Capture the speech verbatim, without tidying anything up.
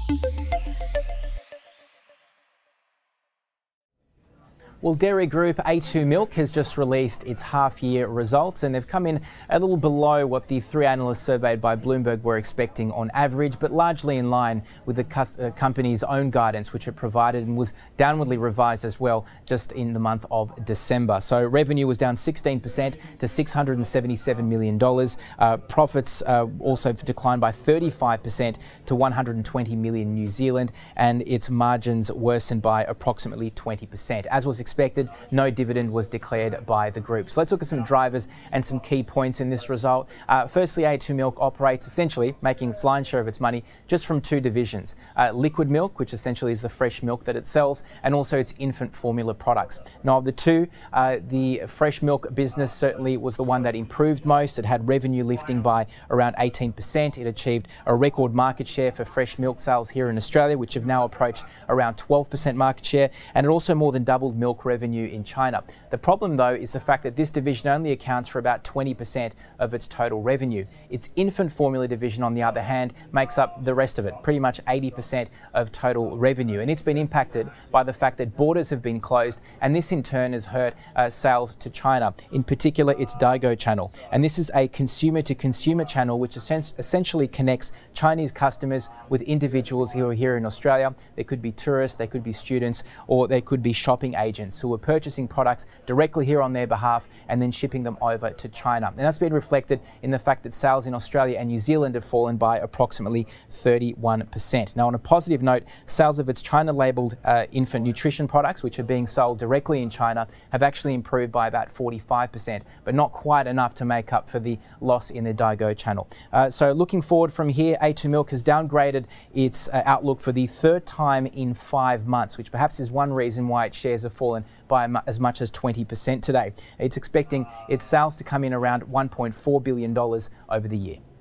Well, Dairy Group A two Milk has just released its half-year results, and they've come in a little below what the three analysts surveyed by Bloomberg were expecting on average, but largely in line with the cus- uh, company's own guidance, which it provided and was downwardly revised as well just in the month of December. So revenue was down sixteen percent to six hundred seventy-seven million dollars. Uh, profits uh, also declined by thirty-five percent to one hundred twenty million New Zealand, and its margins worsened by approximately twenty percent. As was expected, Expected, no dividend was declared by the group. So let's look at some drivers and some key points in this result. Uh, firstly, A two Milk operates essentially making its lion's share of its money just from two divisions. Uh, liquid milk, which essentially is the fresh milk that it sells, and also its infant formula products. Now, of the two, uh, the fresh milk business certainly was the one that improved most. It had revenue lifting by around eighteen percent. It achieved a record market share for fresh milk sales here in Australia, which have now approached around twelve percent market share, and it also more than doubled milk revenue in China. The problem, though, is the fact that this division only accounts for about twenty percent of its total revenue. Its infant formula division, on the other hand, makes up the rest of it, pretty much eighty percent of total revenue. And it's been impacted by the fact that borders have been closed, and this in turn has hurt uh, sales to China, in particular its Daigou channel. And this is a consumer-to-consumer channel which essentially connects Chinese customers with individuals who are here in Australia. They could be tourists, they could be students, or they could be shopping agents who are purchasing products directly here on their behalf and then shipping them over to China. And that's been reflected in the fact that sales in Australia and New Zealand have fallen by approximately thirty-one percent. Now, on a positive note, sales of its China-labelled uh, infant nutrition products, which are being sold directly in China, have actually improved by about forty-five percent, but not quite enough to make up for the loss in the Daigou channel. Uh, so looking forward from here, A two Milk has downgraded its uh, outlook for the third time in five months, which perhaps is one reason why its shares have fallen by as much as twenty percent today. It's expecting its sales to come in around one point four billion dollars over the year.